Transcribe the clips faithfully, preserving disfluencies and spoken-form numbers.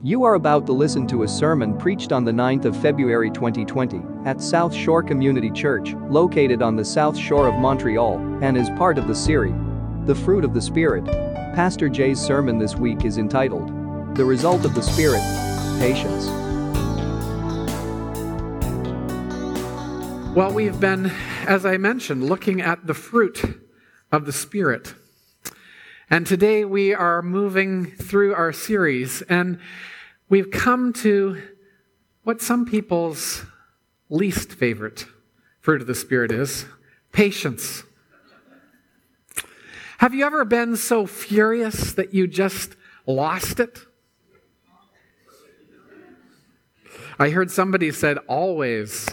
You are about to listen to a sermon preached on the ninth of February twenty twenty at South Shore Community Church, located on the South Shore of Montreal, and is part of the series, The Fruit of the Spirit. Pastor Jay's sermon this week is entitled, The Result of the Spirit, Patience. Well, we've been, as I mentioned, looking at the fruit of the Spirit. And today we are moving through our series, and we've come to what some people's least favorite fruit of the Spirit is, patience. Have you ever been so furious that you just lost it? I heard somebody said, always.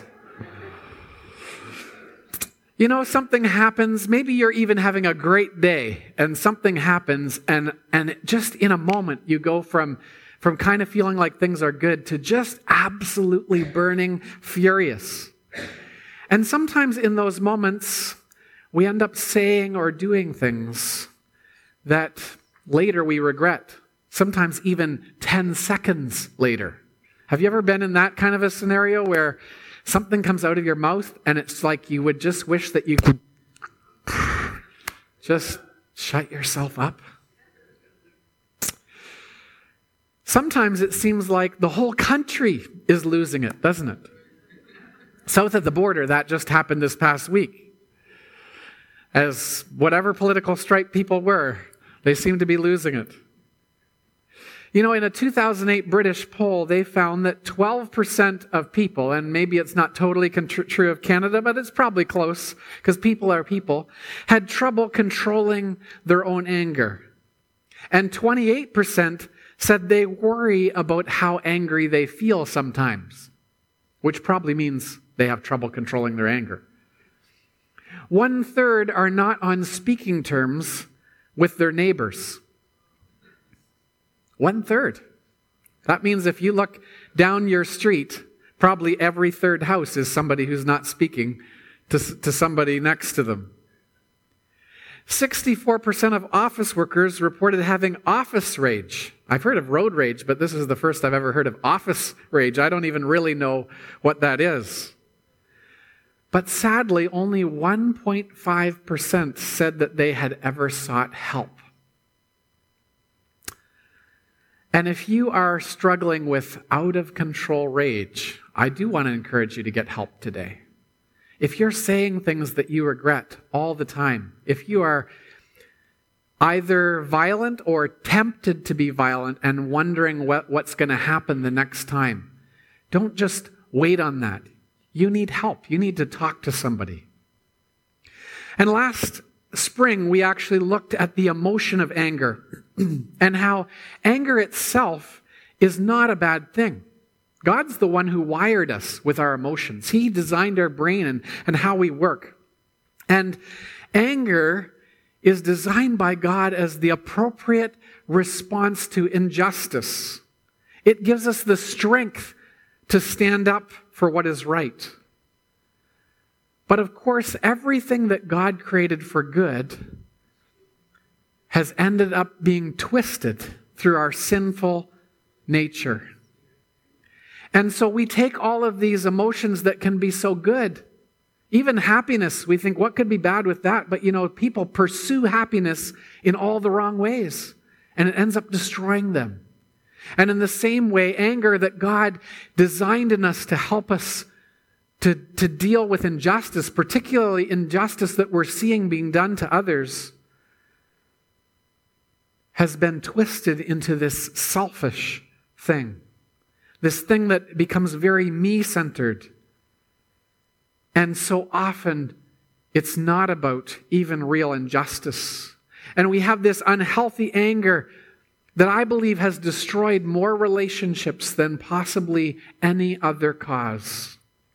You know, something happens, maybe you're even having a great day, and something happens, and, and just in a moment, you go from, from kind of feeling like things are good to just absolutely burning furious. And sometimes in those moments, we end up saying or doing things that later we regret, sometimes even ten seconds later. Have you ever been in that kind of a scenario where something comes out of your mouth and it's like you would just wish that you could just shut yourself up? Sometimes it seems like the whole country is losing it, doesn't it? South of the border, that just happened this past week. As whatever political stripe people were, they seem to be losing it. You know, in a two thousand eight British poll, they found that twelve percent of people, and maybe it's not totally con- true of Canada, but it's probably close, because people are people, had trouble controlling their own anger. And twenty-eight percent said they worry about how angry they feel sometimes, which probably means they have trouble controlling their anger. One third are not on speaking terms with their neighbors. One third. That means if you look down your street, probably every third house is somebody who's not speaking to, to somebody next to them. sixty-four percent of office workers reported having office rage. I've heard of road rage, but this is the first I've ever heard of office rage. I don't even really know what that is. But sadly, only one point five percent said that they had ever sought help. And if you are struggling with out-of-control rage, I do want to encourage you to get help today. If you're saying things that you regret all the time, if you are either violent or tempted to be violent and wondering what, what's going to happen the next time, don't just wait on that. You need help. You need to talk to somebody. And last spring, we actually looked at the emotion of anger and how anger itself is not a bad thing. God's the one who wired us with our emotions. He designed our brain and, and how we work. And anger is designed by God as the appropriate response to injustice. It gives us the strength to stand up for what is right. But of course, everything that God created for good has ended up being twisted through our sinful nature. And so we take all of these emotions that can be so good. Even happiness, we think, what could be bad with that? But you know, people pursue happiness in all the wrong ways, and it ends up destroying them. And in the same way, anger that God designed in us to help us to, to deal with injustice, particularly injustice that we're seeing being done to others, has been twisted into this selfish thing. This thing that becomes very me-centered. And so often, it's not about even real injustice. And we have this unhealthy anger that I believe has destroyed more relationships than possibly any other cause.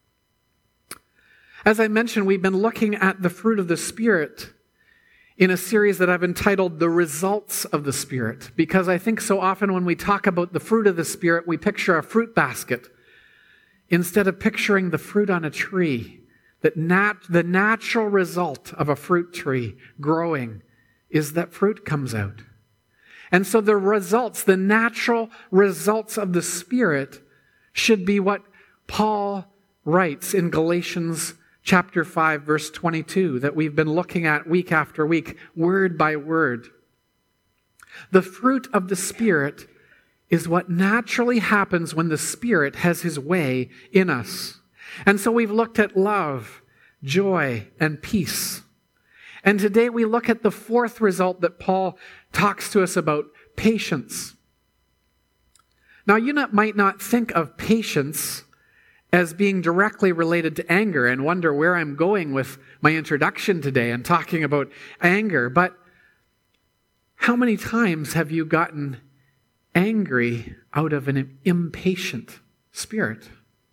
As I mentioned, we've been looking at the fruit of the Spirit in a series that I've entitled The Results of the Spirit, because I think so often when we talk about the fruit of the Spirit, we picture a fruit basket instead of picturing the fruit on a tree. That nat- the natural result of a fruit tree growing is that fruit comes out. And so the results, the natural results of the Spirit should be what Paul writes in Galatians chapter five, verse twenty-two, that we've been looking at week after week, word by word. The fruit of the Spirit is what naturally happens when the Spirit has his way in us. And so we've looked at love, joy, and peace. And today we look at the fourth result that Paul talks to us about, patience. Now, you not, might not think of patience as being directly related to anger and wonder where I'm going with my introduction today and talking about anger. But how many times have you gotten angry out of an impatient spirit?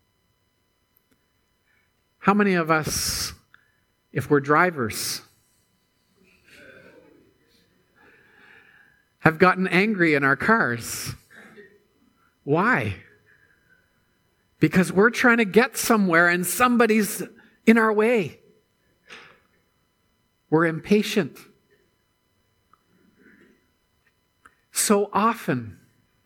How many of us, if we're drivers, have gotten angry in our cars? Why? Because we're trying to get somewhere and somebody's in our way. We're impatient. So often,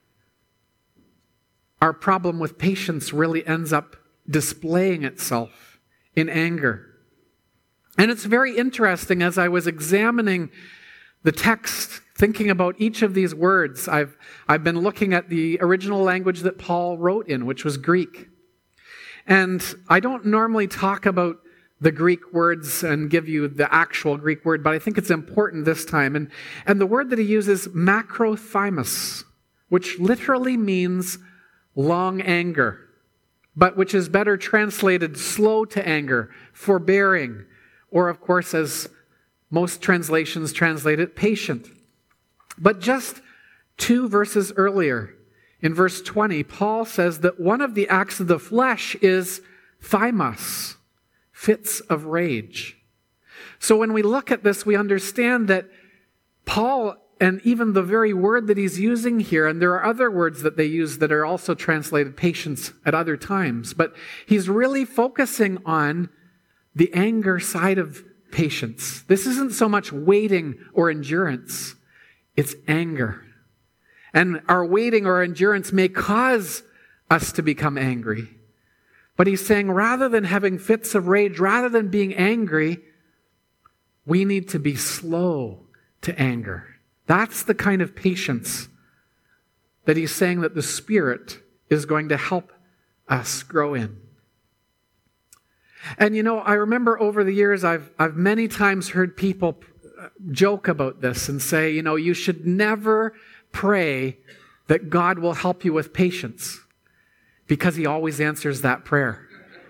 our problem with patience really ends up displaying itself in anger. And it's very interesting, as I was examining the text, thinking about each of these words, I've, I've been looking at the original language that Paul wrote in, which was Greek. And I don't normally talk about the Greek words and give you the actual Greek word, but I think it's important this time. And, and the word that he uses, macrothymos, which literally means long anger, but which is better translated slow to anger, forbearing, or of course, as most translations translate it, patient. But just two verses earlier, in verse twenty, Paul says that one of the acts of the flesh is thymos, fits of rage. So when we look at this, we understand that Paul, and even the very word that he's using here, and there are other words that they use that are also translated patience at other times, but he's really focusing on the anger side of patience. This isn't so much waiting or endurance, it's anger. And our waiting or endurance may cause us to become angry. But he's saying rather than having fits of rage, rather than being angry, we need to be slow to anger. That's the kind of patience that he's saying that the Spirit is going to help us grow in. And you know, I remember over the years, I've, I've many times heard people joke about this and say, you know, you should never pray that God will help you with patience, because he always answers that prayer.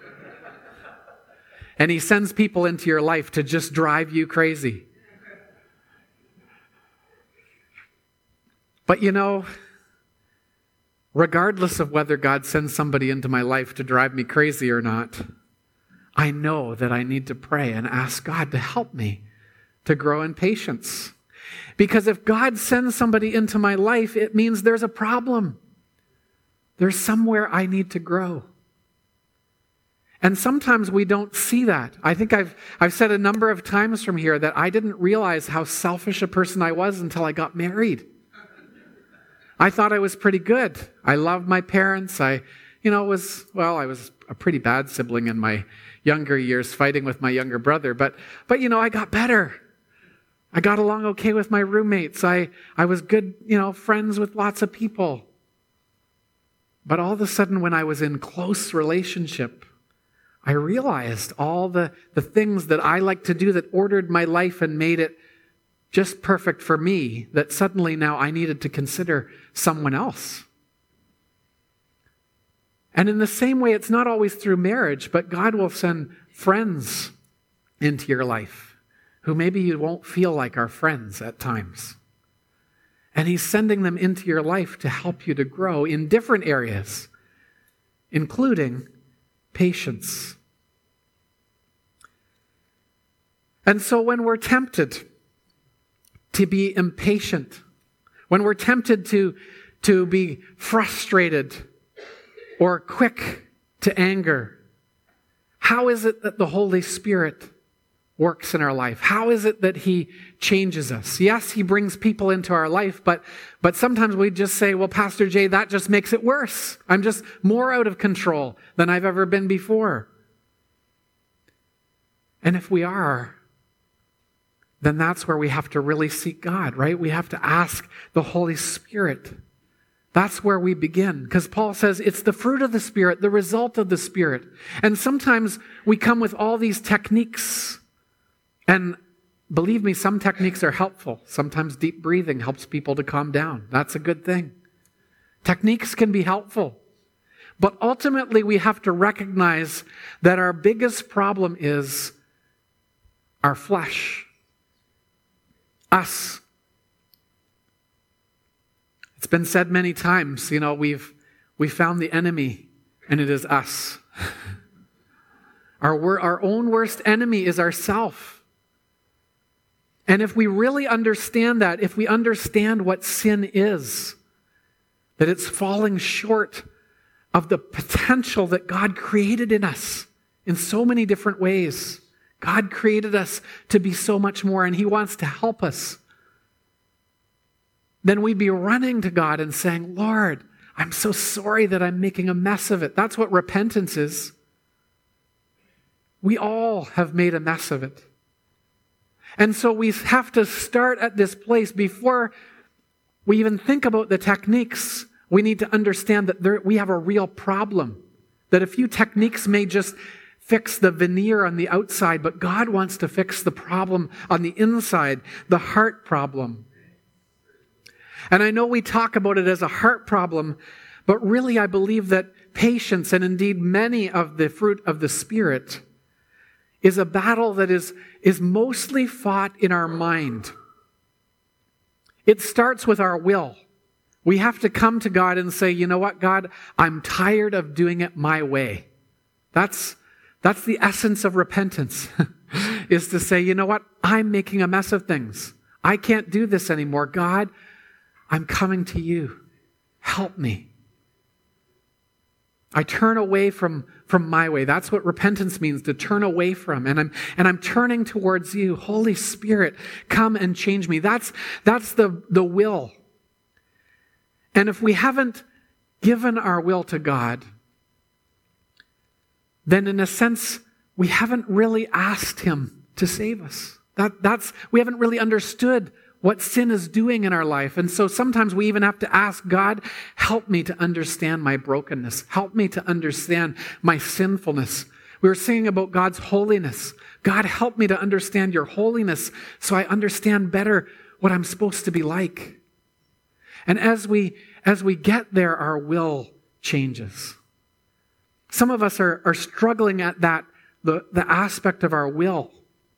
And he sends people into your life to just drive you crazy. But you know, regardless of whether God sends somebody into my life to drive me crazy or not, I know that I need to pray and ask God to help me to grow in patience. Because if God sends somebody into my life, it means there's a problem. There's somewhere I need to grow. And sometimes we don't see that. I think I've I've said a number of times from here that I didn't realize how selfish a person I was until I got married. I thought I was pretty good. I loved my parents. I, you know, was, well, I was a pretty bad sibling in my younger years, fighting with my younger brother. But, but you know, I got better. I got along okay with my roommates. I, I was good, you know, friends with lots of people. But all of a sudden, when I was in close relationship, I realized all the, the things that I like to do that ordered my life and made it just perfect for me, that suddenly now I needed to consider someone else. And in the same way, it's not always through marriage, but God will send friends into your life who maybe you won't feel like are friends at times. And he's sending them into your life to help you to grow in different areas, including patience. And so when we're tempted to be impatient, when we're tempted to, to be frustrated or quick to anger, how is it that the Holy Spirit works in our life? How is it that he changes us? Yes, he brings people into our life, but, but sometimes we just say, well, Pastor Jay, that just makes it worse. I'm just more out of control than I've ever been before. And if we are, then that's where we have to really seek God, right? We have to ask the Holy Spirit. That's where we begin, because Paul says it's the fruit of the Spirit, the result of the Spirit. And sometimes we come with all these techniques. And believe me, some techniques are helpful. Sometimes deep breathing helps people to calm down. That's a good thing. Techniques can be helpful. But ultimately, we have to recognize that our biggest problem is our flesh. Us. It's been said many times, you know, we've we found the enemy, and it is us. Our, our own worst enemy is ourself. And if we really understand that, if we understand what sin is, that it's falling short of the potential that God created in us in so many different ways. God created us to be so much more, and he wants to help us. Then we'd be running to God and saying, Lord, I'm so sorry that I'm making a mess of it. That's what repentance is. We all have made a mess of it. And so we have to start at this place before we even think about the techniques. We need to understand that there, we have a real problem. That a few techniques may just fix the veneer on the outside, but God wants to fix the problem on the inside, the heart problem. And I know we talk about it as a heart problem, but really I believe that patience, and indeed many of the fruit of the Spirit, is a battle that is, is mostly fought in our mind. It starts with our will. We have to come to God and say, you know what, God, I'm tired of doing it my way. That's, that's the essence of repentance, is to say, you know what, I'm making a mess of things. I can't do this anymore. God, I'm coming to you. Help me. I turn away from, from my way. That's what repentance means, to turn away from. And I'm and I'm turning towards you. Holy Spirit, come and change me. That's, that's the, the will. And if we haven't given our will to God, then in a sense, we haven't really asked him to save us. That, that's, we haven't really understood what sin is doing in our life. And so sometimes we even have to ask God, help me to understand my brokenness. Help me to understand my sinfulness. We were singing about God's holiness. God, help me to understand your holiness so I understand better what I'm supposed to be like. And as we, as we get there, our will changes. Some of us are, are struggling at that, the, the aspect of our will.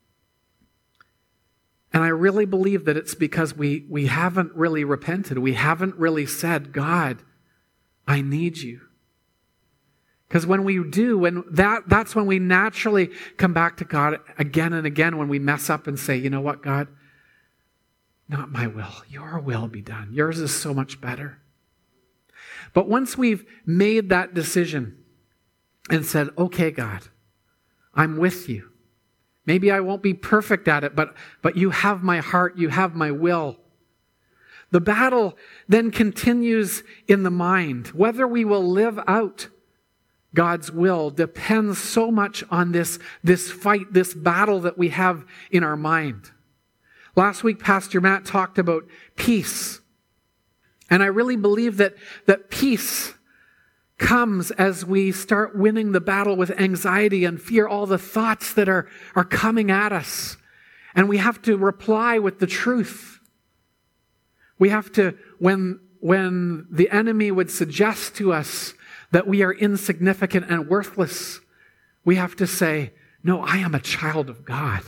And I really believe that it's because we, we haven't really repented. We haven't really said, God, I need you. Because when we do, when that, that's when we naturally come back to God again and again, when we mess up and say, you know what, God, not my will, your will be done. Yours is so much better. But once we've made that decision and said, okay, God, I'm with you. Maybe I won't be perfect at it, but, but you have my heart, you have my will. The battle then continues in the mind. Whether we will live out God's will depends so much on this, this fight, this battle that we have in our mind. Last week, Pastor Matt talked about peace. And I really believe that, that peace comes as we start winning the battle with anxiety and fear, all the thoughts that are, are coming at us. And we have to reply with the truth. We have to, when, when the enemy would suggest to us that we are insignificant and worthless, we have to say, no, I am a child of God.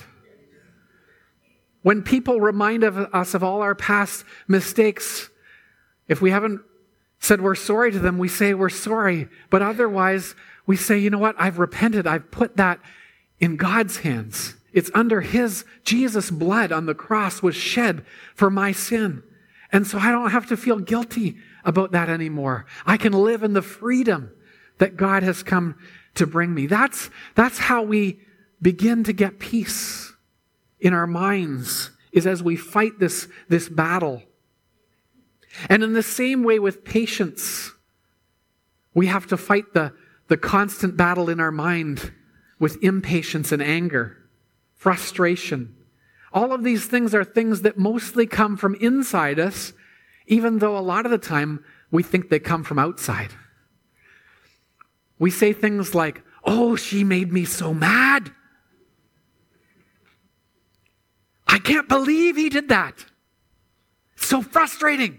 When people remind of us of all our past mistakes, if we haven't said we're sorry to them, we say we're sorry. But otherwise, we say, you know what? I've repented. I've put that in God's hands. It's under his, Jesus' blood on the cross was shed for my sin. And so I don't have to feel guilty about that anymore. I can live in the freedom that God has come to bring me. That's, that's how we begin to get peace. in our minds is as we fight this, this battle. And in the same way with patience, we have to fight the, the constant battle in our mind with impatience and anger, frustration. All of these things are things that mostly come from inside us, even though a lot of the time we think they come from outside. We say things like, "Oh, she made me so mad. I can't believe he did that. It's so frustrating."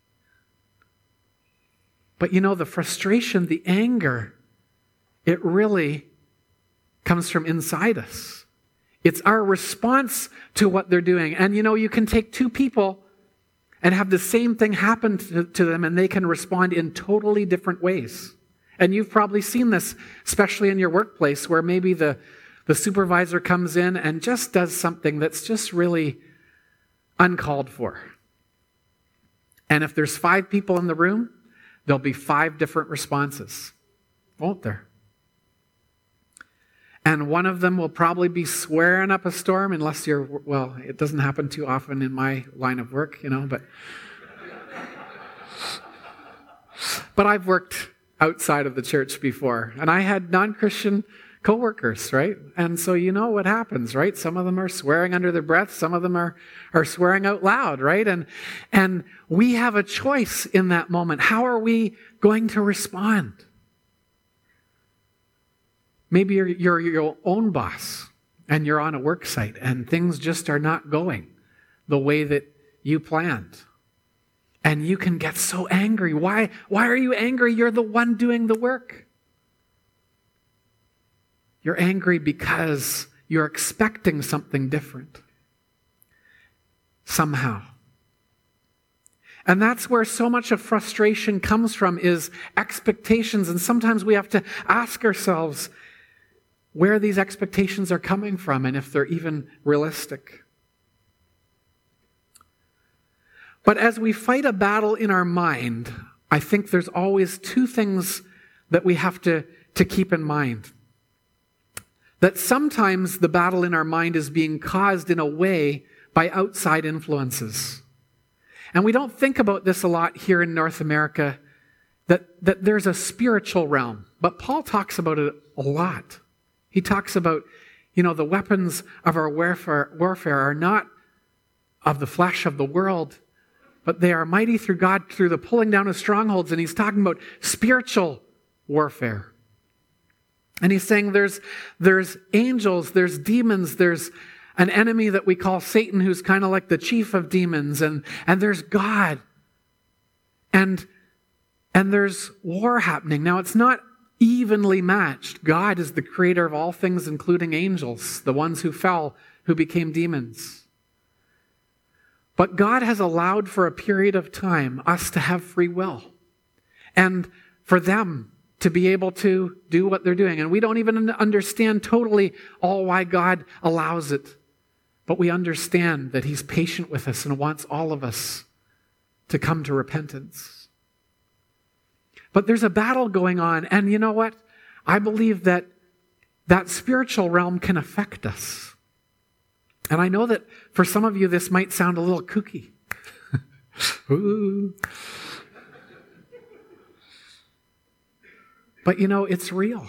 But you know, the frustration, the anger, it really comes from inside us. It's our response to what they're doing. And you know, you can take two people and have the same thing happen to, to them, and they can respond in totally different ways. And you've probably seen this, especially in your workplace, where maybe the, the supervisor comes in and just does something that's just really uncalled for. And if there's five people in the room, there'll be five different responses, won't there? And one of them will probably be swearing up a storm, unless you're, well, it doesn't happen too often in my line of work, you know, but but I've worked outside of the church before, and I had non-Christian co-workers, right? And so you know what happens, right? Some of them are swearing under their breath, some of them are, are swearing out loud, right? And, and we have a choice in that moment. How are we going to respond? Maybe you're, you're your own boss and you're on a work site and things just are not going the way that you planned. And you can get so angry. Why, why are you angry? You're the one doing the work. You're angry because you're expecting something different. Somehow. And that's where so much of frustration comes from, is expectations. And sometimes we have to ask ourselves where these expectations are coming from and if they're even realistic. But as we fight a battle in our mind, I think there's always two things that we have to, to keep in mind. That sometimes the battle in our mind is being caused in a way by outside influences. And we don't think about this a lot here in North America, that, that there's a spiritual realm. But Paul talks about it a lot. He talks about, you know, the weapons of our warfare, warfare are not of the flesh of the world, but they are mighty through God through the pulling down of strongholds. And he's talking about spiritual warfare. And he's saying there's, there's angels, there's demons, there's an enemy that we call Satan, who's kind of like the chief of demons, and, and there's God. And, and there's war happening. Now, it's not evenly matched. God is the creator of all things, including angels, the ones who fell, who became demons. But God has allowed for a period of time us to have free will and for them to be able to do what they're doing. And we don't even understand totally all why God allows it. But we understand that he's patient with us and wants all of us to come to repentance. But there's a battle going on. And you know what? I believe that that spiritual realm can affect us. And I know that for some of you, this might sound a little kooky. Ooh. But you know, it's real.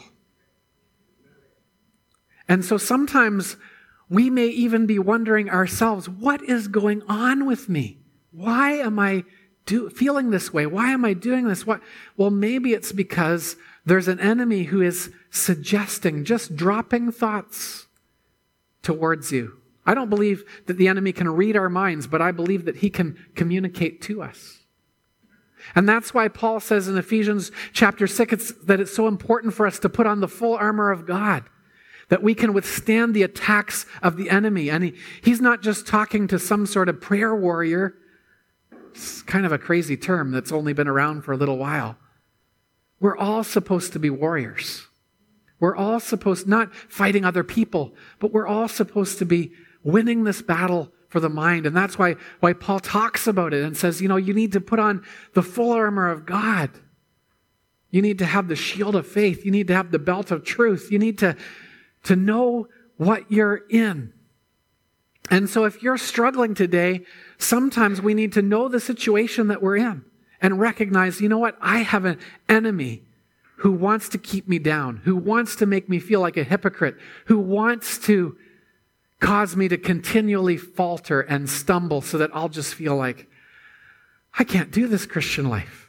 And so sometimes we may even be wondering ourselves, what is going on with me? Why am I do, feeling this way? Why am I doing this? What? Well, maybe it's because there's an enemy who is suggesting, just dropping thoughts towards you. I don't believe that the enemy can read our minds, but I believe that he can communicate to us. And that's why Paul says in Ephesians chapter six that it's so important for us to put on the full armor of God, that we can withstand the attacks of the enemy. And he, he's not just talking to some sort of prayer warrior. It's kind of a crazy term that's only been around for a little while. We're all supposed to be warriors. We're all supposed, not fighting other people, but we're all supposed to be winning this battle for the mind. And that's why, why Paul talks about it and says, you know, you need to put on the full armor of God. You need to have the shield of faith. You need to have the belt of truth. You need to, to know what you're in. And so if you're struggling today, sometimes we need to know the situation that we're in and recognize, you know what, I have an enemy who wants to keep me down, who wants to make me feel like a hypocrite, who wants to cause me to continually falter and stumble so that I'll just feel like, I can't do this Christian life.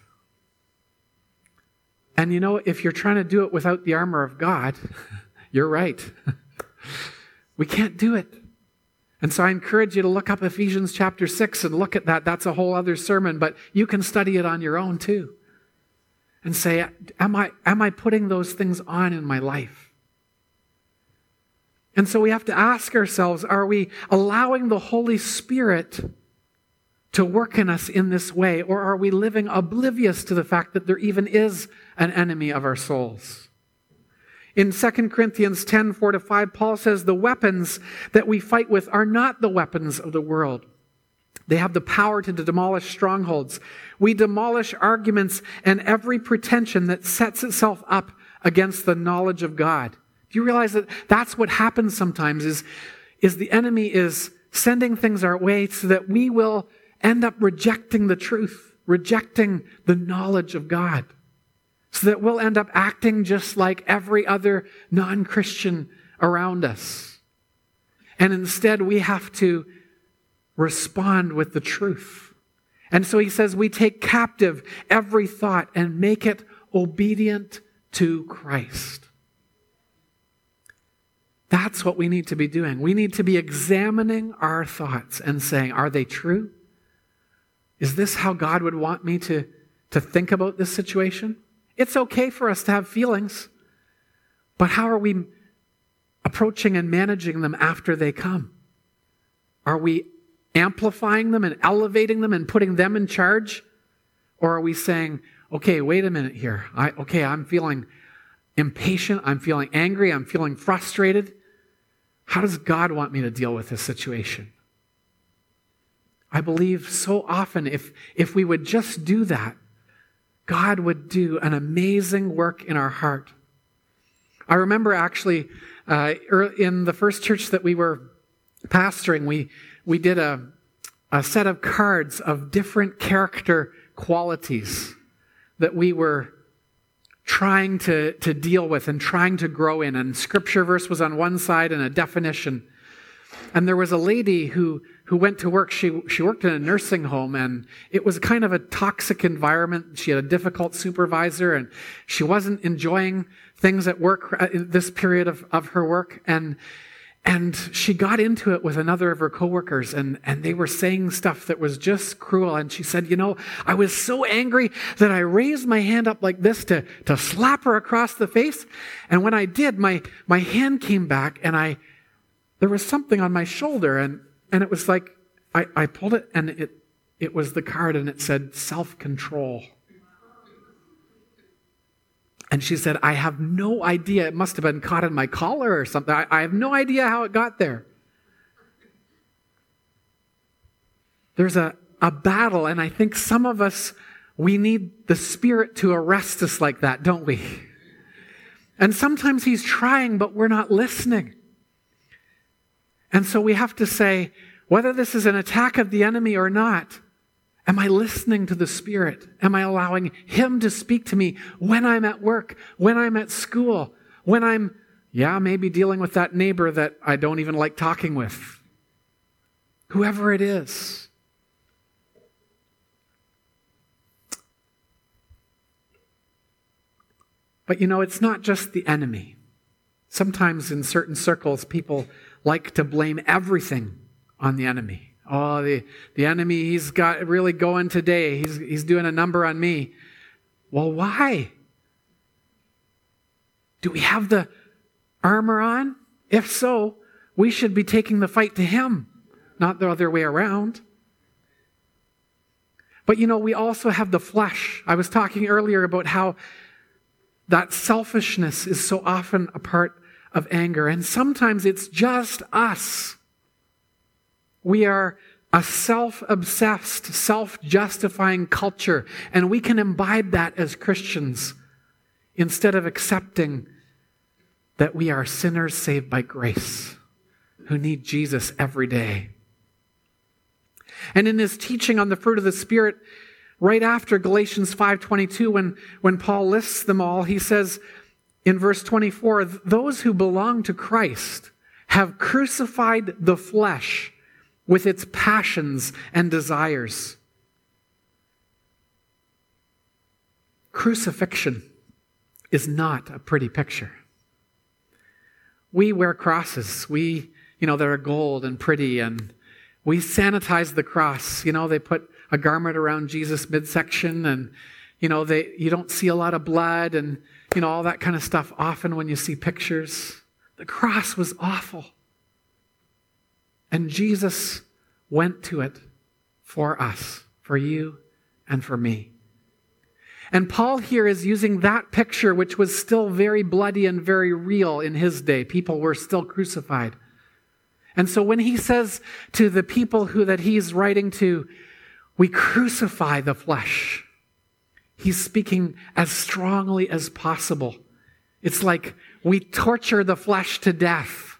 And you know, if you're trying to do it without the armor of God, you're right. We can't do it. And so I encourage you to look up Ephesians chapter six and look at that. That's a whole other sermon, but you can study it on your own too. And say, am I, am I putting those things on in my life? And so we have to ask ourselves, are we allowing the Holy Spirit to work in us in this way? Or are we living oblivious to the fact that there even is an enemy of our souls? In Second Corinthians ten, four to five, Paul says, the weapons that we fight with are not the weapons of the world. They have the power to demolish strongholds. We demolish arguments and every pretension that sets itself up against the knowledge of God. Do you realize that that's what happens sometimes is, is the enemy is sending things our way so that we will end up rejecting the truth, rejecting the knowledge of God, so that we'll end up acting just like every other non-Christian around us. And instead, we have to respond with the truth. And so he says, we take captive every thought and make it obedient to Christ. That's what we need to be doing. We need to be examining our thoughts and saying, are they true? Is this how God would want me to, to think about this situation? It's okay for us to have feelings, but how are we approaching and managing them after they come? Are we amplifying them and elevating them and putting them in charge? Or are we saying, okay, wait a minute here. I, okay, I'm feeling impatient. I'm feeling angry. I'm feeling frustrated. How does God want me to deal with this situation? I believe so often if, if we would just do that, God would do an amazing work in our heart. I remember actually uh, in the first church that we were pastoring, we we did a, a set of cards of different character qualities that we were trying to, to deal with and trying to grow in. And scripture verse was on one side and a definition. And there was a lady who, who went to work. She, she worked in a nursing home, and it was kind of a toxic environment. She had a difficult supervisor, and she wasn't enjoying things at work in this period of, of her work. And And she got into it with another of her coworkers, and, and they were saying stuff that was just cruel. And she said, you know, I was so angry that I raised my hand up like this to, to slap her across the face. And when I did, my, my hand came back, and I there was something on my shoulder, and, and it was like, I, I pulled it, and it, it was the card, and it said self-control. And she said, I have no idea. It must have been caught in my collar or something. I, I have no idea how it got there. There's a, a battle, and I think some of us, we need the Spirit to arrest us like that, don't we? And sometimes He's trying, but we're not listening. And so we have to say, whether this is an attack of the enemy or not, am I listening to the Spirit? Am I allowing Him to speak to me when I'm at work, when I'm at school, when I'm, yeah, maybe dealing with that neighbor that I don't even like talking with? Whoever it is. But you know, it's not just the enemy. Sometimes in certain circles, people like to blame everything on the enemy. Oh, the, the enemy, he's got really going today. He's, he's doing a number on me. Well, why? Do we have the armor on? If so, we should be taking the fight to him, not the other way around. But you know, we also have the flesh. I was talking earlier about how that selfishness is so often a part of anger. And sometimes it's just us. We are a self-obsessed, self-justifying culture, and we can imbibe that as Christians instead of accepting that we are sinners saved by grace, who need Jesus every day. And in his teaching on the fruit of the Spirit, right after Galatians five twenty-two, when, when Paul lists them all, he says in verse twenty-four, those who belong to Christ have crucified the flesh with its passions and desires. Crucifixion is not a pretty picture. We wear crosses. We, you know, they're gold and pretty, and we sanitize the cross. You know, they put a garment around Jesus' midsection, and, you know, they you don't see a lot of blood and, you know, all that kind of stuff often when you see pictures. The cross was awful. And Jesus went to it for us, for you and for me. And Paul here is using that picture, which was still very bloody and very real in his day. People were still crucified. And so when he says to the people who that he's writing to, we crucify the flesh, he's speaking as strongly as possible. It's like we torture the flesh to death.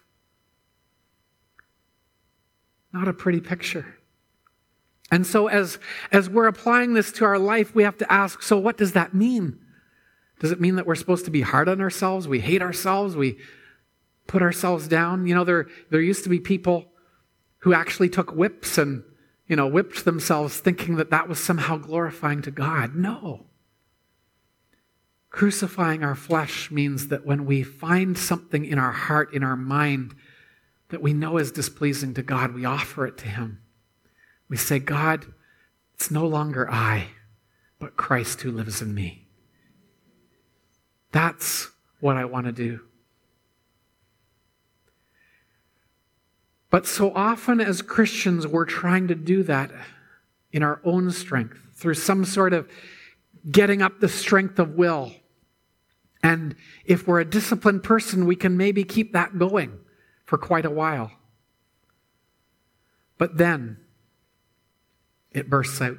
Not a pretty picture. And so as, as we're applying this to our life, we have to ask, so what does that mean? Does it mean that we're supposed to be hard on ourselves? We hate ourselves? We put ourselves down? You know, there, there used to be people who actually took whips and, you know, whipped themselves thinking that that was somehow glorifying to God. No. Crucifying our flesh means that when we find something in our heart, in our mind, that we know is displeasing to God, we offer it to him. We say, God, it's no longer I, but Christ who lives in me. That's what I want to do. But so often as Christians, we're trying to do that in our own strength, through some sort of getting up the strength of will. And if we're a disciplined person, we can maybe keep that going for quite a while. But then it bursts out.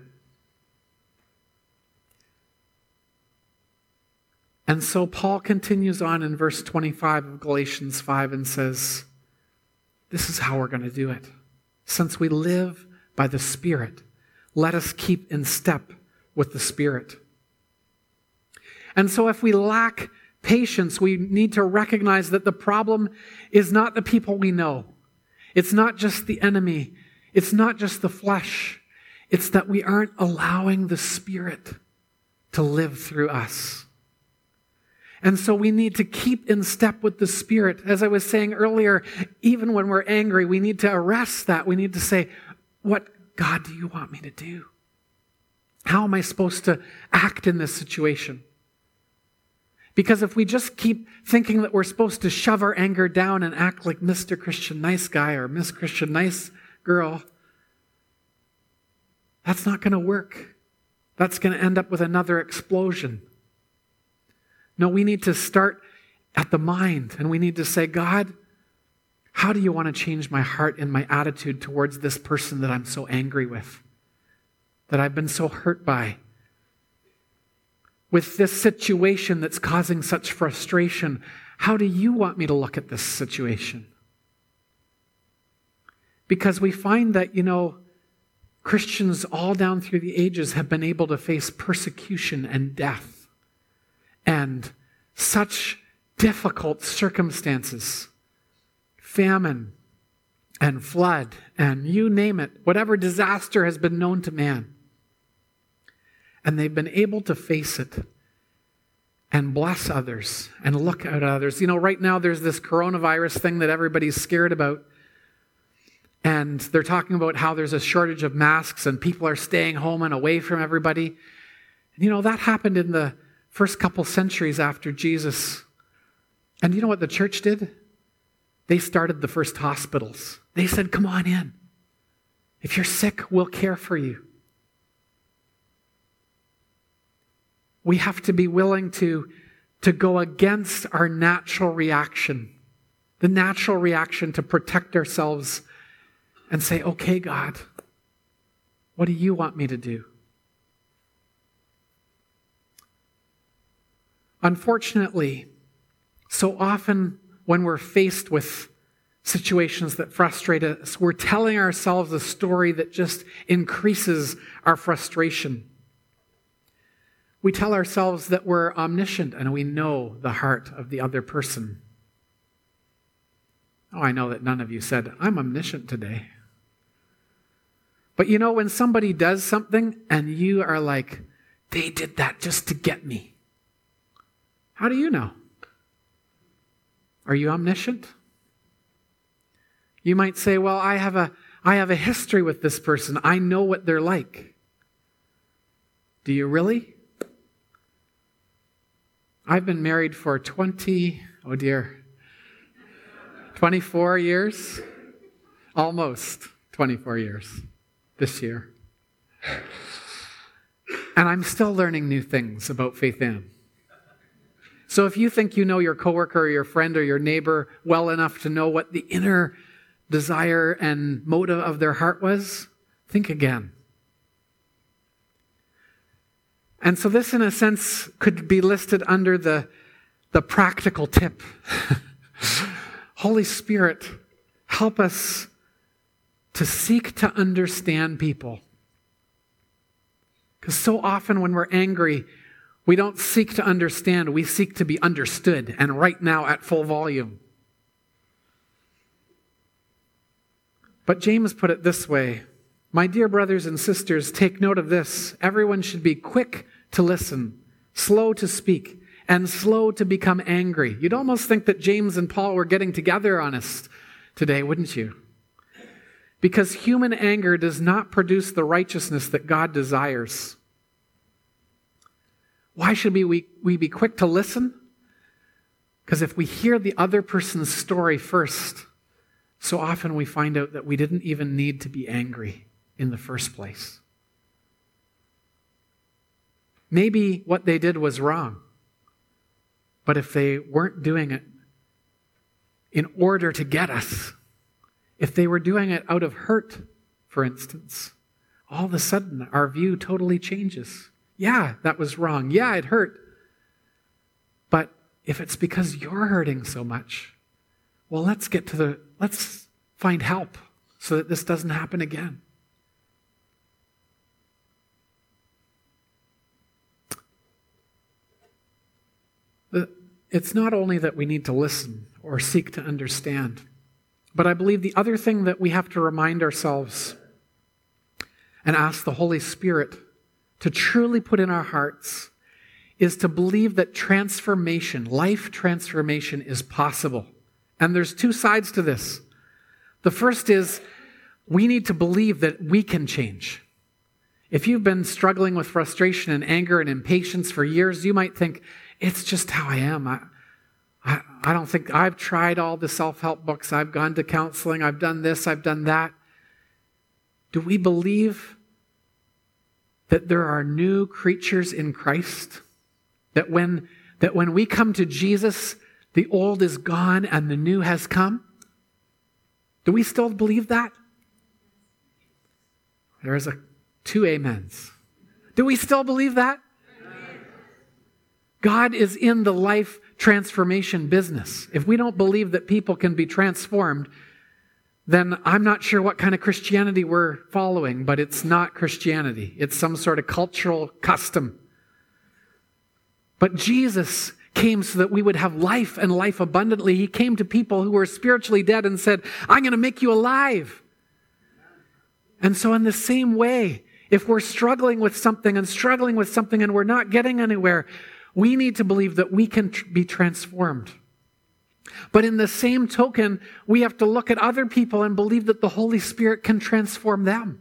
And so Paul continues on in verse twenty-five of Galatians five and says, this is how we're going to do it. Since we live by the Spirit, let us keep in step with the Spirit. And so if we lack patience, we need to recognize that the problem is not the people we know. It's not just the enemy. It's not just the flesh. It's that we aren't allowing the Spirit to live through us. And so we need to keep in step with the Spirit. As I was saying earlier, even when we're angry, we need to arrest that. We need to say, what, God, do you want me to do? How am I supposed to act in this situation? Because if we just keep thinking that we're supposed to shove our anger down and act like Mister Christian Nice Guy or Miss Christian Nice Girl, that's not going to work. That's going to end up with another explosion. No, we need to start at the mind, and we need to say, God, how do you want to change my heart and my attitude towards this person that I'm so angry with, that I've been so hurt by, with this situation that's causing such frustration? How do you want me to look at this situation? Because we find that, you know, Christians all down through the ages have been able to face persecution and death and such difficult circumstances, famine and flood and you name it, whatever disaster has been known to man. And they've been able to face it and bless others and look at others. You know, right now there's this coronavirus thing that everybody's scared about. And they're talking about how there's a shortage of masks and people are staying home and away from everybody. And you know, that happened in the first couple centuries after Jesus. And you know what the church did? They started the first hospitals. They said, come on in. If you're sick, we'll care for you. We have to be willing to, to go against our natural reaction, the natural reaction to protect ourselves and say, okay, God, what do you want me to do? Unfortunately, so often when we're faced with situations that frustrate us. We're telling ourselves a story that just increases our frustration. We tell ourselves that we're omniscient and we know the heart of the other person. Oh, I know that none of you said, I'm omniscient today. But you know, when somebody does something and you are like, they did that just to get me. How do you know? Are you omniscient? You might say, well, I have a I have a history with this person. I know what they're like. Do you really? I've been married for twenty, oh dear, twenty-four years. Almost twenty-four years this year. And I'm still learning new things about Faith Ann. So if you think you know your coworker or your friend or your neighbor well enough to know what the inner desire and motive of their heart was, think again. And so this, in a sense, could be listed under the, the practical tip. Holy Spirit, help us to seek to understand people. Because so often when we're angry, we don't seek to understand, we seek to be understood, and right now at full volume. But James put it this way, my dear brothers and sisters, take note of this. Everyone should be quick to listen, slow to speak, and slow to become angry. You'd almost think that James and Paul were getting together on us today, wouldn't you? Because human anger does not produce the righteousness that God desires. Why should we, we, we be quick to listen? Because if we hear the other person's story first, so often we find out that we didn't even need to be angry in the first place. Maybe what they did was wrong, but if they weren't doing it in order to get us, if they were doing it out of hurt, for instance, all of a sudden our view totally changes. Yeah, that was wrong. Yeah, it hurt. But if it's because you're hurting so much, well, let's get to the, let's find help so that this doesn't happen again. It's not only that we need to listen or seek to understand, but I believe the other thing that we have to remind ourselves and ask the Holy Spirit to truly put in our hearts is to believe that transformation, life transformation is possible. And there's two sides to this. The first is we need to believe that we can change. If you've been struggling with frustration and anger and impatience for years, you might think, it's just how I am. I, I, I don't think I've tried all the self-help books. I've gone to counseling. I've done this. I've done that. Do we believe that there are new creatures in Christ? That when, that when we come to Jesus, the old is gone and the new has come? Do we still believe that? There's a two amens. Do we still believe that? God is in the life transformation business. If we don't believe that people can be transformed, then I'm not sure what kind of Christianity we're following, but it's not Christianity. It's some sort of cultural custom. But Jesus came so that we would have life and life abundantly. He came to people who were spiritually dead and said, I'm going to make you alive. And so in the same way, if we're struggling with something and struggling with something and we're not getting anywhere, we need to believe that we can tr- be transformed. But in the same token, we have to look at other people and believe that the Holy Spirit can transform them.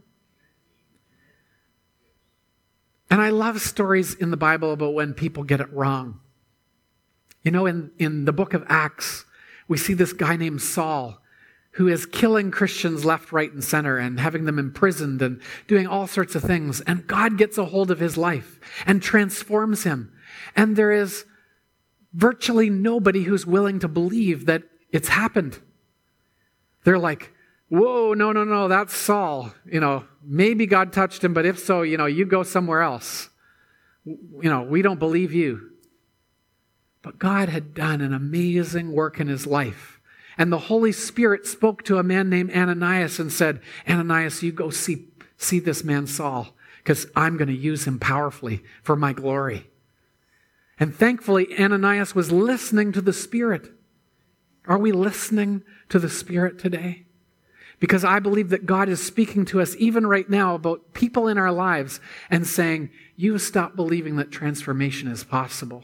And I love stories in the Bible about when people get it wrong. You know, in, in the book of Acts, we see this guy named Saul who is killing Christians left, right, and center and having them imprisoned and doing all sorts of things. And God gets a hold of his life and transforms him. And there is virtually nobody who's willing to believe that it's happened. They're like, whoa, no, no, no, that's Saul. You know, maybe God touched him, but if so, you know, you go somewhere else. You know, we don't believe you. But God had done an amazing work in his life. And the Holy Spirit spoke to a man named Ananias and said, Ananias, you go see, see this man Saul, because I'm going to use him powerfully for my glory. And thankfully, Ananias was listening to the Spirit. Are we listening to the Spirit today? Because I believe that God is speaking to us even right now about people in our lives and saying, you stop believing that transformation is possible.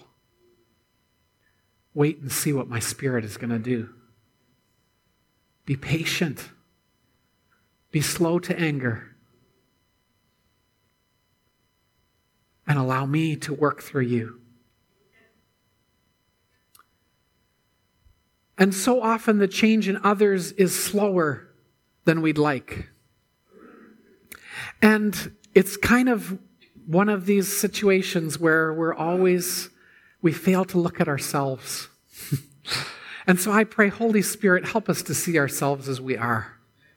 Wait and see what my Spirit is going to do. Be patient. Be slow to anger. And allow me to work through you. And so often the change in others is slower than we'd like. And it's kind of one of these situations where we're always, we fail to look at ourselves. And so I pray, Holy Spirit, help us to see ourselves as we are.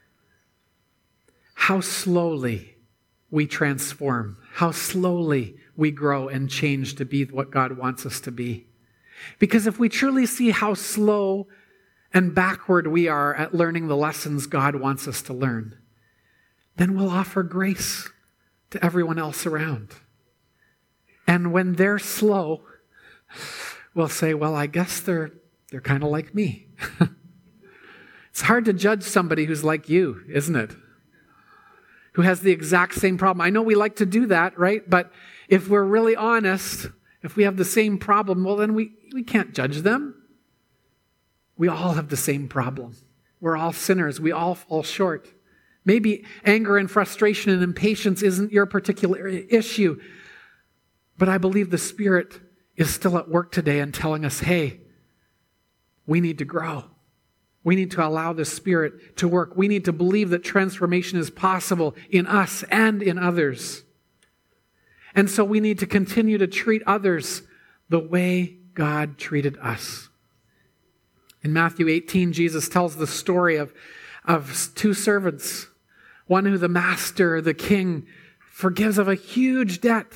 How slowly we transform. How slowly we grow and change to be what God wants us to be. Because if we truly see how slow and backward we are at learning the lessons God wants us to learn, then we'll offer grace to everyone else around. And when they're slow, we'll say, well, I guess they're they're kind of like me. It's hard to judge somebody who's like you, isn't it? Who has the exact same problem. I know we like to do that, right? But if we're really honest, if we have the same problem, well, then we, we can't judge them. We all have the same problem. We're all sinners. We all fall short. Maybe anger and frustration and impatience isn't your particular issue, but I believe the Spirit is still at work today and telling us, hey, we need to grow. We need to allow the Spirit to work. We need to believe that transformation is possible in us and in others. And so we need to continue to treat others the way God treated us. In Matthew eighteen, Jesus tells the story of, of two servants. One who the master, the king, forgives of a huge debt.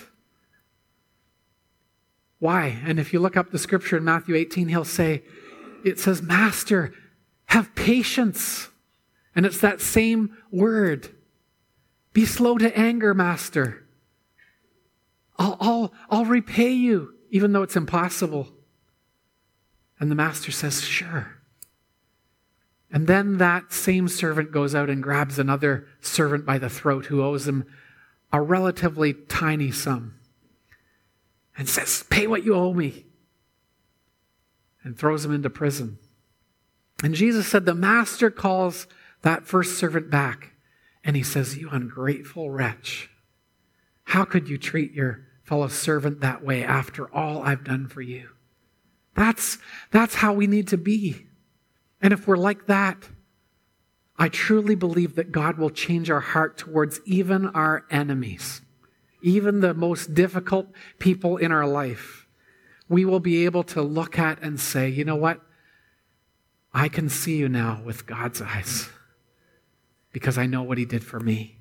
Why? And if you look up the scripture in Matthew eighteen, he'll say, it says, Master, have patience. And it's that same word. Be slow to anger, Master. I'll, I'll, I'll repay you, even though it's impossible. And the master says, sure. And then that same servant goes out and grabs another servant by the throat who owes him a relatively tiny sum and says, pay what you owe me, and throws him into prison. And Jesus said the master calls that first servant back and he says, you ungrateful wretch, how could you treat your fellow servant that way after all I've done for you? That's, that's how we need to be. And if we're like that, I truly believe that God will change our heart towards even our enemies, even the most difficult people in our life. We will be able to look at and say, you know what? I can see you now with God's eyes because I know what he did for me.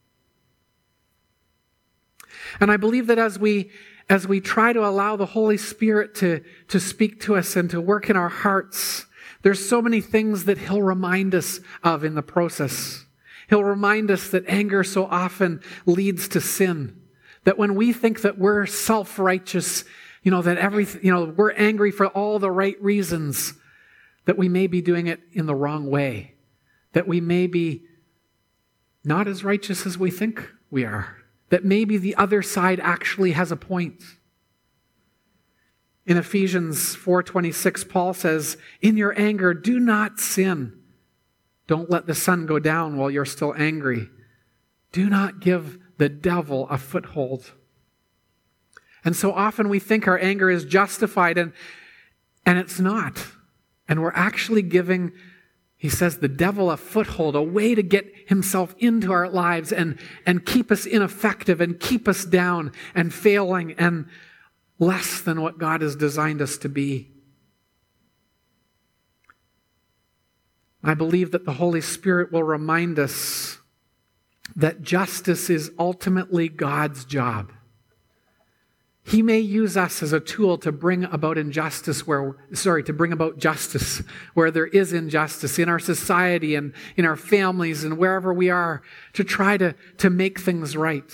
And I believe that as we as we try to allow the Holy Spirit to, to speak to us and to work in our hearts, there's so many things that he'll remind us of in the process. He'll remind us that anger so often leads to sin. That when we think that we're self-righteous, you know, that everything, you know, we're angry for all the right reasons, that we may be doing it in the wrong way. That we may be not as righteous as we think we are. That maybe the other side actually has a point. In Ephesians four twenty-six, Paul says, in your anger, do not sin. Don't let the sun go down while you're still angry. Do not give the devil a foothold. And so often we think our anger is justified, and, and it's not. And we're actually giving, he says, the devil a foothold, a way to get himself into our lives and, and keep us ineffective and keep us down and failing and less than what God has designed us to be. I believe that the Holy Spirit will remind us that justice is ultimately God's job. He may use us as a tool to bring about injustice where, sorry, to bring about justice where there is injustice in our society and in our families and wherever we are, to try to, to make things right.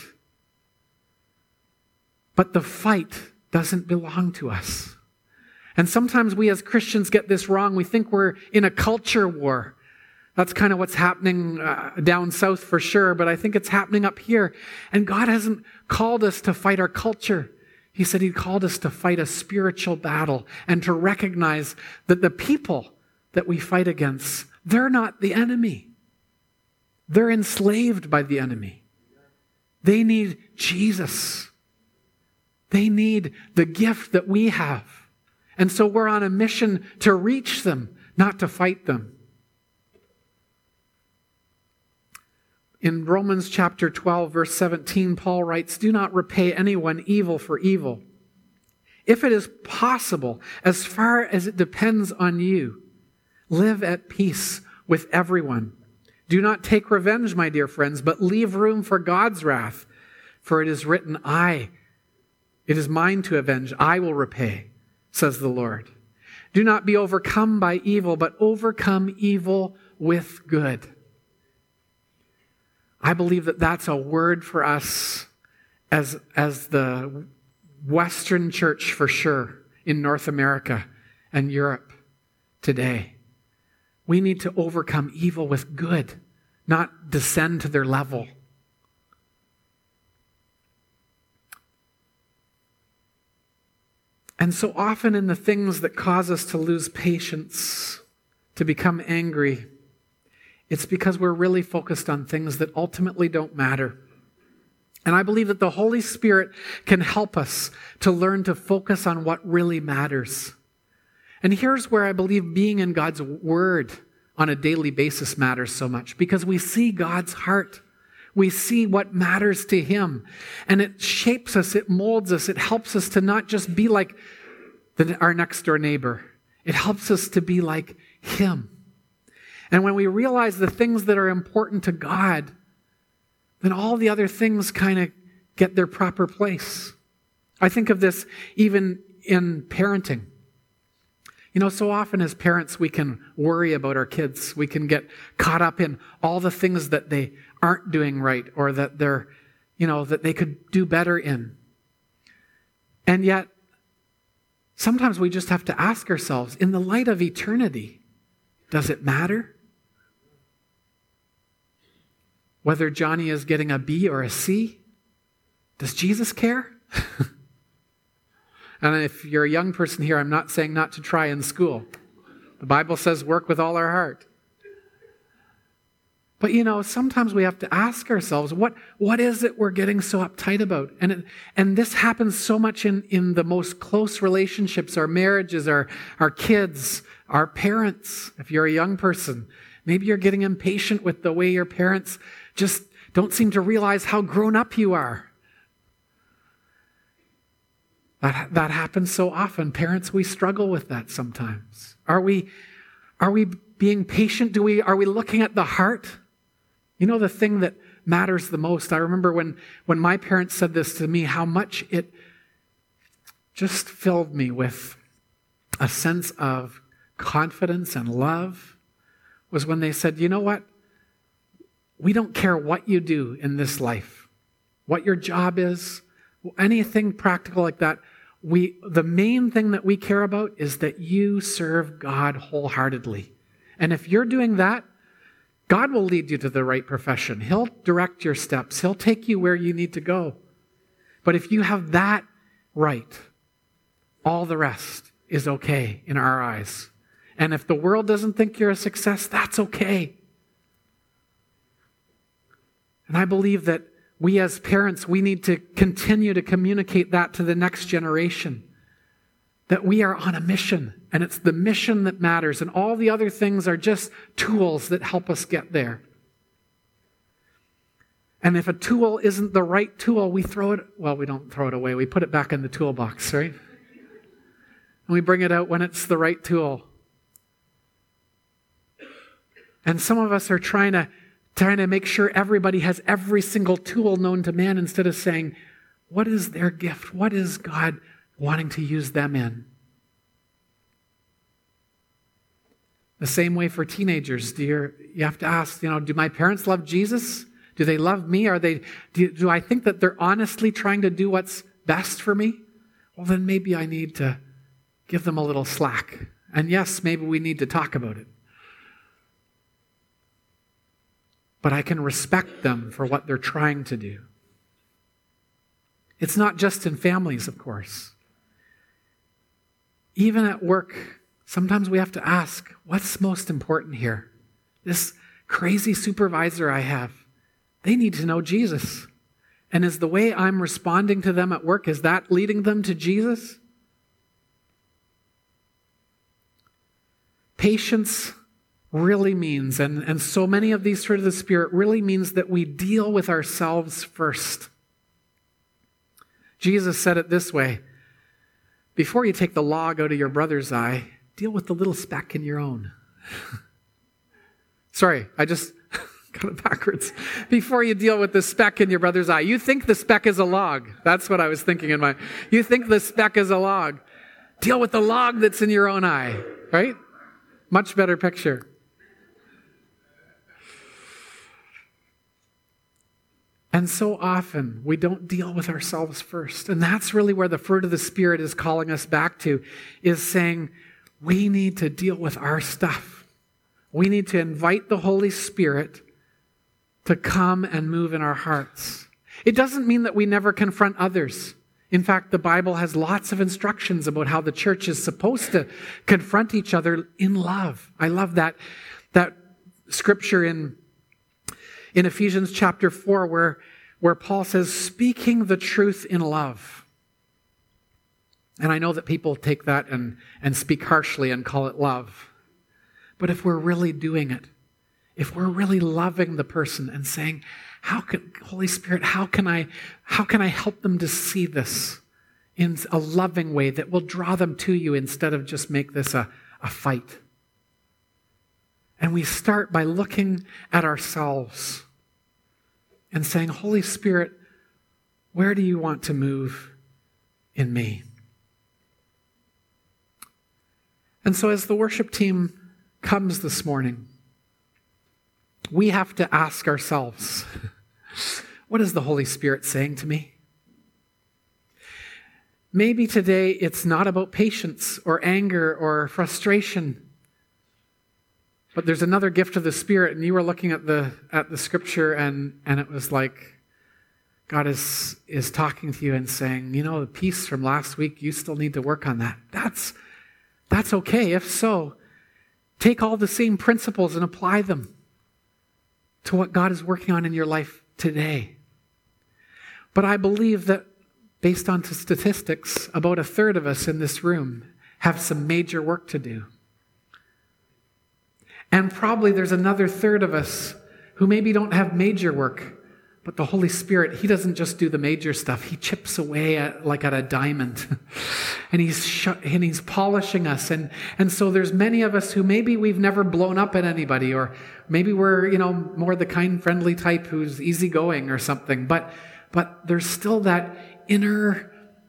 But the fight doesn't belong to us. And sometimes we as Christians get this wrong. We think we're in a culture war. That's kind of what's happening uh, down south for sure, but I think it's happening up here. And God hasn't called us to fight our culture. He said he called us to fight a spiritual battle and to recognize that the people that we fight against, they're not the enemy. They're enslaved by the enemy. They need Jesus. They need the gift that we have. And so we're on a mission to reach them, not to fight them. In Romans chapter twelve, verse seventeen, Paul writes, "Do not repay anyone evil for evil. If it is possible, as far as it depends on you, live at peace with everyone. Do not take revenge, my dear friends, but leave room for God's wrath. For it is written, I, it is mine to avenge, I will repay, says the Lord. Do not be overcome by evil, but overcome evil with good." I believe that that's a word for us as, as the Western church for sure in North America and Europe today. We need to overcome evil with good, not descend to their level. And so often in the things that cause us to lose patience, to become angry, it's because we're really focused on things that ultimately don't matter. And I believe that the Holy Spirit can help us to learn to focus on what really matters. And here's where I believe being in God's Word on a daily basis matters so much, because we see God's heart. We see what matters to Him. And it shapes us, it molds us, it helps us to not just be like the, our next door neighbor. It helps us to be like Him. And when we realize the things that are important to God, then all the other things kind of get their proper place. I think of this even in parenting. You know, so often as parents, we can worry about our kids. We can get caught up in all the things that they aren't doing right or that they're, you know, that they could do better in. And yet, sometimes we just have to ask ourselves, in the light of eternity, does it matter? Whether Johnny is getting a B or a C? Does Jesus care? And if you're a young person here, I'm not saying not to try in school. The Bible says work with all our heart. But you know, sometimes we have to ask ourselves, what, what is it we're getting so uptight about? And, it, and this happens so much in, in the most close relationships, our marriages, our, our kids, our parents. If you're a young person, maybe you're getting impatient with the way your parents just don't seem to realize how grown up you are. That, that happens so often. Parents, we struggle with that sometimes. Are we, are we being patient? Do we, are we looking at the heart? You know, the thing that matters the most. I remember when, when my parents said this to me, how much it just filled me with a sense of confidence and love, was when they said, you know what? We don't care what you do in this life, what your job is, anything practical like that. We, the main thing that we care about is that you serve God wholeheartedly. And if you're doing that, God will lead you to the right profession. He'll direct your steps. He'll take you where you need to go. But if you have that right, all the rest is okay in our eyes. And if the world doesn't think you're a success, that's okay. And I believe that we as parents, we need to continue to communicate that to the next generation. That we are on a mission, and it's the mission that matters, and all the other things are just tools that help us get there. And if a tool isn't the right tool, we throw it, well, we don't throw it away, we put it back in the toolbox, right? And we bring it out when it's the right tool. And some of us are trying to trying to make sure everybody has every single tool known to man instead of saying, What is their gift? What is God wanting to use them in? The same way for teenagers. Do you, you have to ask, you know, do my parents love Jesus? Do they love me? Are they? Do, do I think that they're honestly trying to do what's best for me? Well, then maybe I need to give them a little slack. And yes, maybe we need to talk about it. But I can respect them for what they're trying to do. It's not just in families, of course. Even at work, sometimes we have to ask, what's most important here? This crazy supervisor I have, they need to know Jesus. And is the way I'm responding to them at work, is that leading them to Jesus? Patience really means, and, and so many of these fruit of the Spirit really means that we deal with ourselves first. Jesus said it this way, before you take the log out of your brother's eye, deal with the little speck in your own. Sorry, I just got it backwards. Before you deal with the speck in your brother's eye. You think the speck is a log. That's what I was thinking in my... You think the speck is a log. Deal with the log that's in your own eye. Right? Much better picture. And so often, we don't deal with ourselves first. And that's really where the fruit of the Spirit is calling us back to, is saying, we need to deal with our stuff. We need to invite the Holy Spirit to come and move in our hearts. It doesn't mean that we never confront others. In fact, the Bible has lots of instructions about how the church is supposed to confront each other in love. I love that, that scripture in In Ephesians chapter four, where, where Paul says, speaking the truth in love. And I know that people take that and, and speak harshly and call it love. But if we're really doing it, if we're really loving the person and saying, how can, Holy Spirit, how can I, how can I help them to see this in a loving way that will draw them to you instead of just make this a, a fight? And we start by looking at ourselves and saying, Holy Spirit, where do you want to move in me? And so as the worship team comes this morning, we have to ask ourselves, what is the Holy Spirit saying to me? Maybe today it's not about patience or anger or frustration, but there's another gift of the Spirit, and you were looking at the at the scripture, and, and it was like God is, is talking to you and saying, you know, the peace from last week, you still need to work on that. That's, that's okay. If so, take all the same principles and apply them to what God is working on in your life today. But I believe that based on statistics, about a third of us in this room have some major work to do. And probably there's another third of us who maybe don't have major work, but the Holy Spirit, He doesn't just do the major stuff. He chips away at, like at a diamond, and he's sh- and He's polishing us. And, and so there's many of us who maybe we've never blown up at anybody, or maybe we're, you know, more the kind, friendly type who's easygoing or something. But but there's still that inner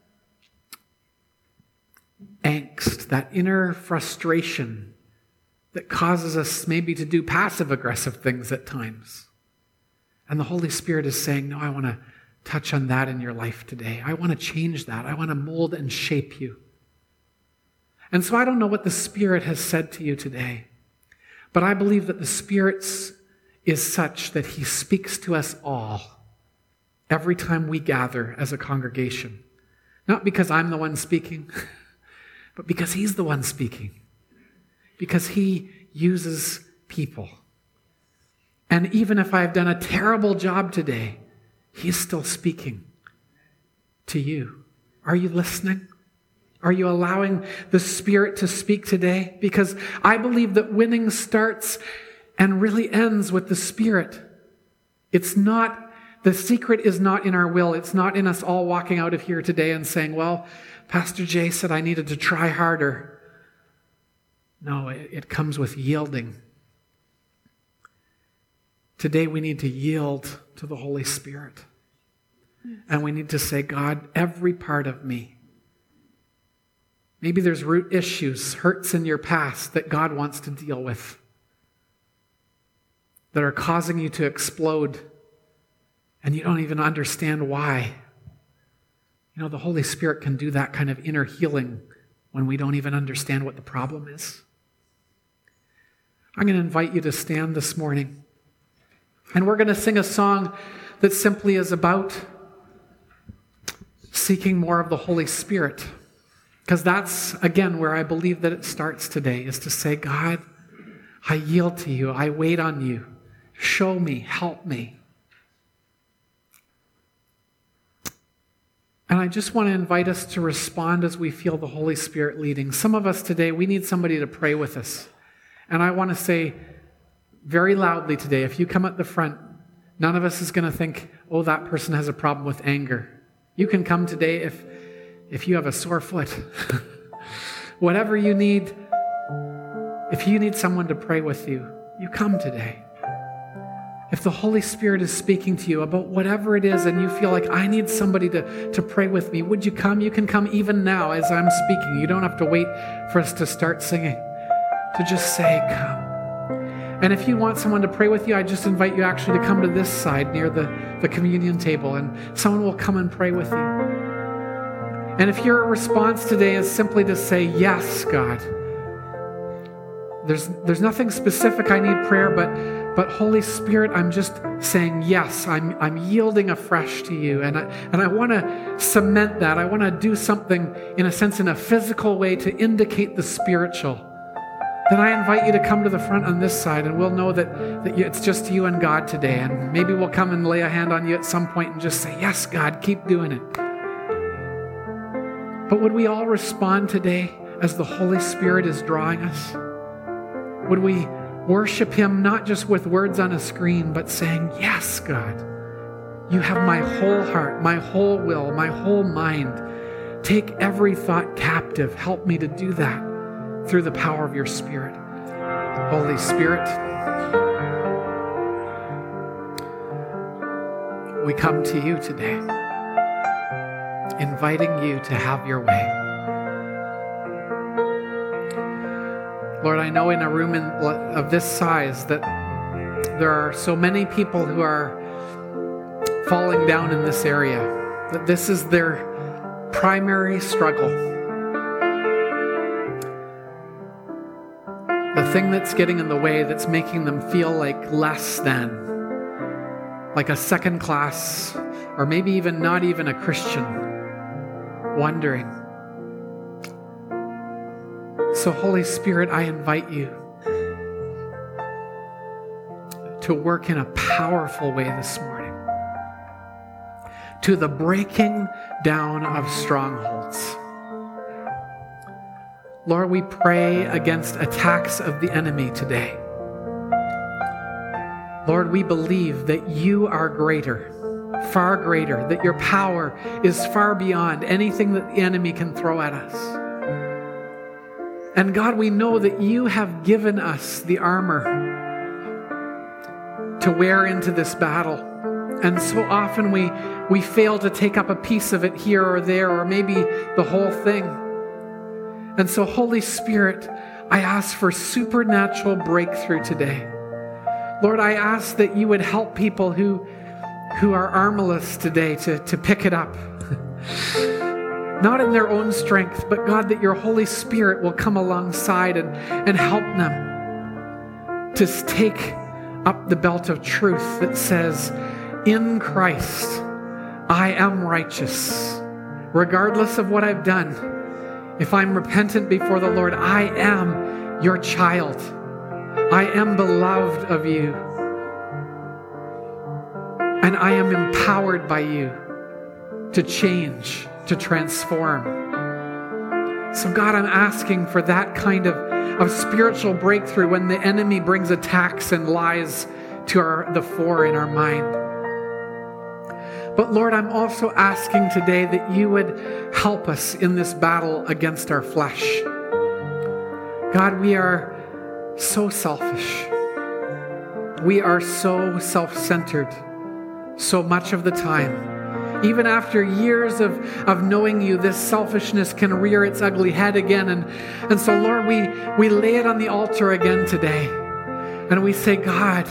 angst, that inner frustration that causes us maybe to do passive-aggressive things at times. And the Holy Spirit is saying, no, I want to touch on that in your life today. I want to change that. I want to mold and shape you. And so I don't know what the Spirit has said to you today, but I believe that the Spirit is such that He speaks to us all every time we gather as a congregation. Not because I'm the one speaking, but because He's the one speaking. Because He uses people. And even if I've done a terrible job today, He's still speaking to you. Are you listening? Are you allowing the Spirit to speak today? Because I believe that winning starts and really ends with the Spirit. It's not, the secret is not in our will. It's not in us all walking out of here today and saying, well, Pastor Jay said I needed to try harder. No, it comes with yielding. Today we need to yield to the Holy Spirit. And we need to say, God, every part of me. Maybe there's root issues, hurts in your past that God wants to deal with, that are causing you to explode, and you don't even understand why. You know, the Holy Spirit can do that kind of inner healing when we don't even understand what the problem is. I'm going to invite you to stand this morning, and we're going to sing a song that simply is about seeking more of the Holy Spirit. Because that's, again, where I believe that it starts today, is to say, God, I yield to you. I wait on you. Show me. Help me. And I just want to invite us to respond as we feel the Holy Spirit leading. Some of us today, we need somebody to pray with us. And I want to say very loudly today, if you come at the front, none of us is going to think, oh, that person has a problem with anger. You can come today if If you have a sore foot, whatever you need, if you need someone to pray with you, you come today. If the Holy Spirit is speaking to you about whatever it is and you feel like, I need somebody to, to pray with me, would you come? You can come even now as I'm speaking. You don't have to wait for us to start singing. To just say, come. And if you want someone to pray with you, I just invite you actually to come to this side near the, the communion table, and someone will come and pray with you. And if your response today is simply to say, yes, God, there's there's nothing specific I need prayer, but but Holy Spirit, I'm just saying yes, I'm I'm yielding afresh to you, and I and I want to cement that. I want to do something in a sense, in a physical way, to indicate the spiritual. Then I invite you to come to the front on this side, and we'll know that, that it's just you and God today. And maybe we'll come and lay a hand on you at some point and just say, yes, God, keep doing it. But would we all respond today as the Holy Spirit is drawing us? Would we worship him not just with words on a screen, but saying, yes, God, you have my whole heart, my whole will, my whole mind. Take every thought captive. Help me to do that through the power of your Spirit. Holy Spirit, we come to you today, inviting you to have your way. Lord, I know in a room in, of this size that there are so many people who are falling down in this area, that this is their primary struggle. The thing that's getting in the way, that's making them feel like less than, like a second class, or maybe even not even a Christian, wondering. So Holy Spirit, I invite you to work in a powerful way this morning, to the breaking down of strongholds. Lord, we pray against attacks of the enemy today. Lord, we believe that you are greater, far greater, that your power is far beyond anything that the enemy can throw at us. And God, we know that you have given us the armor to wear into this battle. And so often we, we fail to take up a piece of it here or there, or maybe the whole thing. And so, Holy Spirit, I ask for supernatural breakthrough today. Lord, I ask that you would help people who, who are armless today to, to pick it up. Not in their own strength, but God, that your Holy Spirit will come alongside and, and help them to take up the belt of truth that says, in Christ, I am righteous. Regardless of what I've done, if I'm repentant before the Lord, I am your child. I am beloved of you. And I am empowered by you to change, to transform. So God, I'm asking for that kind of, of spiritual breakthrough when the enemy brings attacks and lies to our, the fore in our mind. But Lord, I'm also asking today that you would help us in this battle against our flesh. God, we are so selfish. We are so self-centered so much of the time. Even after years of, of knowing you, this selfishness can rear its ugly head again. And, and so, Lord, we, we lay it on the altar again today. And we say, God,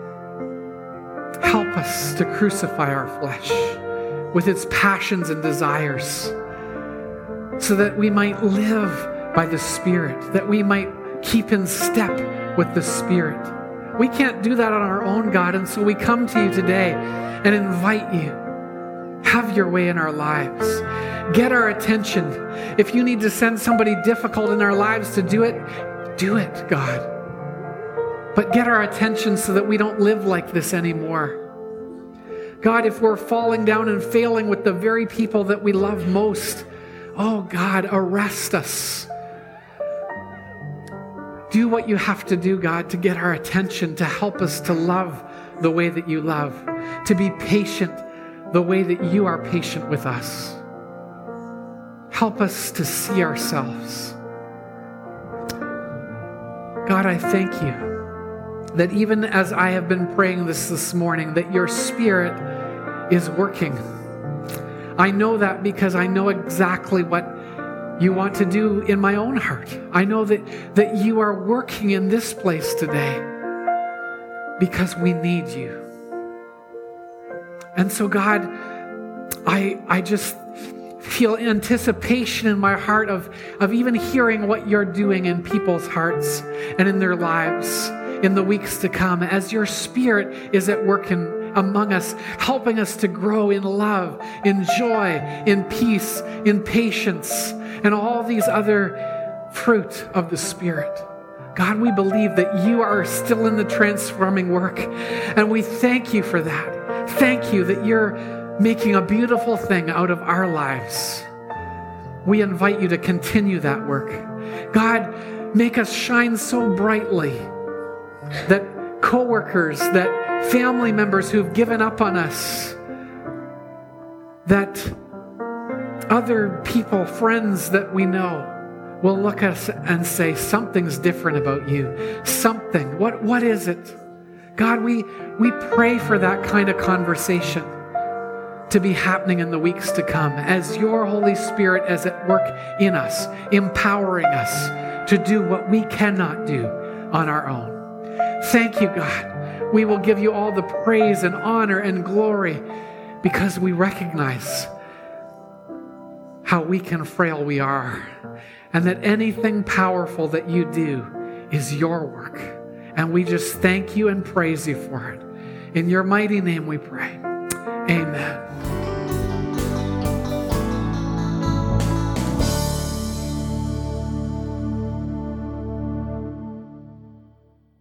help us to crucify our flesh with its passions and desires so that we might live by the Spirit, that we might keep in step with the Spirit. We can't do that on our own, God, and so we come to you today and invite you. Have your way in our lives. Get our attention. If you need to send somebody difficult in our lives to do it, do it, God. But get our attention so that we don't live like this anymore. God, if we're falling down and failing with the very people that we love most, oh God, arrest us. Do what you have to do, God, to get our attention, to help us to love the way that you love, to be patient the way that you are patient with us. Help us to see ourselves. God, I thank you that even as I have been praying this this morning, that your Spirit is working. I know that because I know exactly what you want to do in my own heart. I know that, that you are working in this place today because we need you. And so, God, I, I just feel anticipation in my heart of, of even hearing what you're doing in people's hearts and in their lives in the weeks to come as your Spirit is at work in, among us, helping us to grow in love, in joy, in peace, in patience, and all these other fruit of the Spirit. God, we believe that you are still in the transforming work, and we thank you for that. Thank you that you're making a beautiful thing out of our lives. We invite you to continue that work. God, make us shine so brightly that coworkers, that family members who've given up on us, that other people, friends that we know, will look at us and say, something's different about you. Something. What, what is it? God, we, we pray for that kind of conversation to be happening in the weeks to come as your Holy Spirit is at work in us, empowering us to do what we cannot do on our own. Thank you, God. We will give you all the praise and honor and glory because we recognize how weak and frail we are, and that anything powerful that you do is your work. And we just thank you and praise you for it. In your mighty name we pray. Amen.